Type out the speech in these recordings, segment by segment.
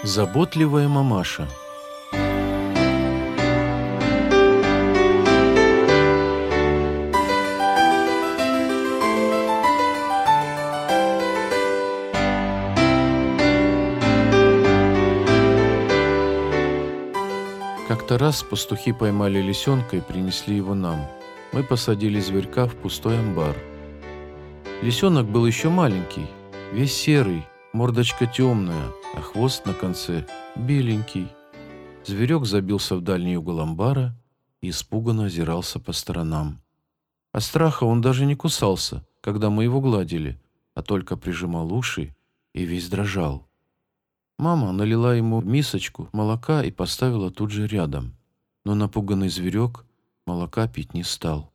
Заботливая мамаша. Как-то раз пастухи поймали лисенка и принесли его нам. Мы посадили зверька в пустой амбар. Лисенок был еще маленький, весь серый, мордочка темная, а хвост на конце беленький. Зверек забился в дальний угол амбара и испуганно озирался по сторонам. От страха он даже не кусался, когда мы его гладили, а только прижимал уши и весь дрожал. Мама налила ему в мисочку молока и поставила тут же рядом, но напуганный зверек молока пить не стал.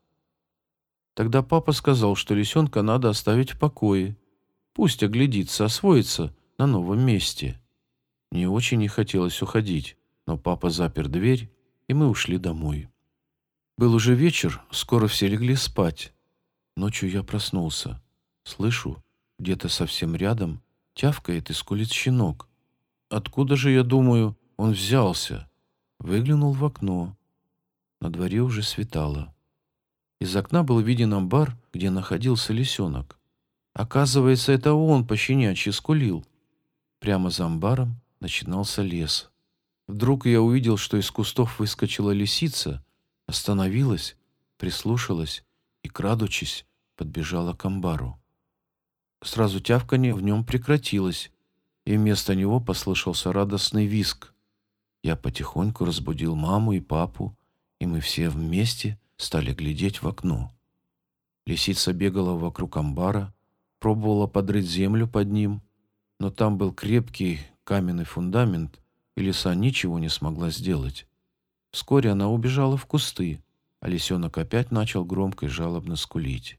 Тогда папа сказал, что лисенка надо оставить в покое, пусть оглядится, освоится на новом месте. Мне очень не хотелось уходить, но папа запер дверь, и мы ушли домой. Был уже вечер, скоро все легли спать. Ночью я проснулся. Слышу, где-то совсем рядом тявкает и скулит щенок. Откуда же, я думаю, он взялся? Выглянул в окно. На дворе уже светало. Из окна был виден амбар, где находился лисенок. Оказывается, это он по-щенячьи скулил. Прямо за амбаром начинался лес. Вдруг я увидел, что из кустов выскочила лисица, остановилась, прислушалась и, крадучись, подбежала к амбару. Сразу тявканье в нем прекратилось, и вместо него послышался радостный визг. Я потихоньку разбудил маму и папу, и мы все вместе стали глядеть в окно. Лисица бегала вокруг амбара, пробовала подрыть землю под ним, но там был крепкий каменный фундамент, и лиса ничего не смогла сделать. Вскоре она убежала в кусты, а лисенок опять начал громко и жалобно скулить.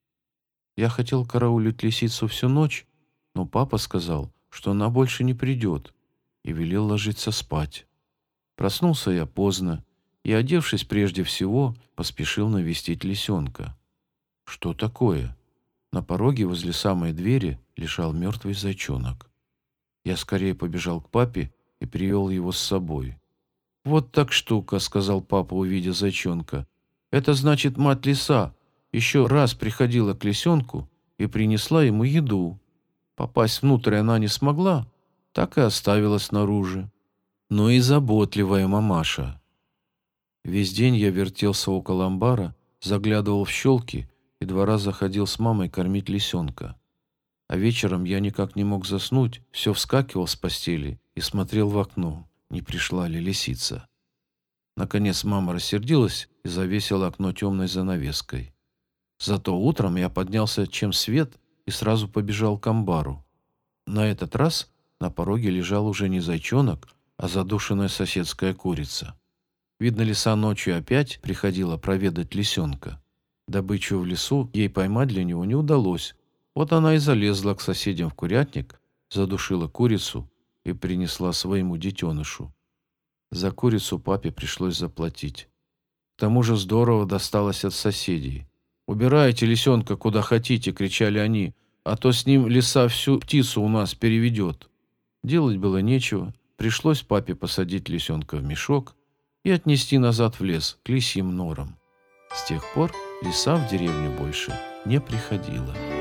Я хотел караулить лисицу всю ночь, но папа сказал, что она больше не придет, и велел ложиться спать. Проснулся я поздно и, одевшись прежде всего, поспешил навестить лисенка. Что такое? На пороге возле самой двери лежал мертвый зайчонок. Я скорее побежал к папе и привел его с собой. «Вот так штука», — сказал папа, увидя зайчонка. «Это значит, мать лиса еще раз приходила к лисенку и принесла ему еду. Попасть внутрь она не смогла, так и оставила снаружи. Но и заботливая мамаша». Весь день я вертелся около амбара, заглядывал в щелки и 2 раза ходил с мамой кормить лисенка. А вечером я никак не мог заснуть, все вскакивал с постели и смотрел в окно, не пришла ли лисица. Наконец мама рассердилась и завесила окно темной занавеской. Зато утром я поднялся чем свет и сразу побежал к амбару. На этот раз на пороге лежал уже не зайчонок, а задушенная соседская курица. Видно, лиса ночью опять приходила проведать лисенка. Добычу в лесу ей поймать для него не удалось. Вот она и залезла к соседям в курятник, задушила курицу и принесла своему детенышу. За курицу папе пришлось заплатить. К тому же здорово досталось от соседей. «Убирайте лисенка куда хотите», — кричали они, «а то с ним лиса всю птицу у нас переведет». Делать было нечего, пришлось папе посадить лисенка в мешок и отнести назад в лес к лисьим норам. С тех пор лиса в деревню больше не приходила.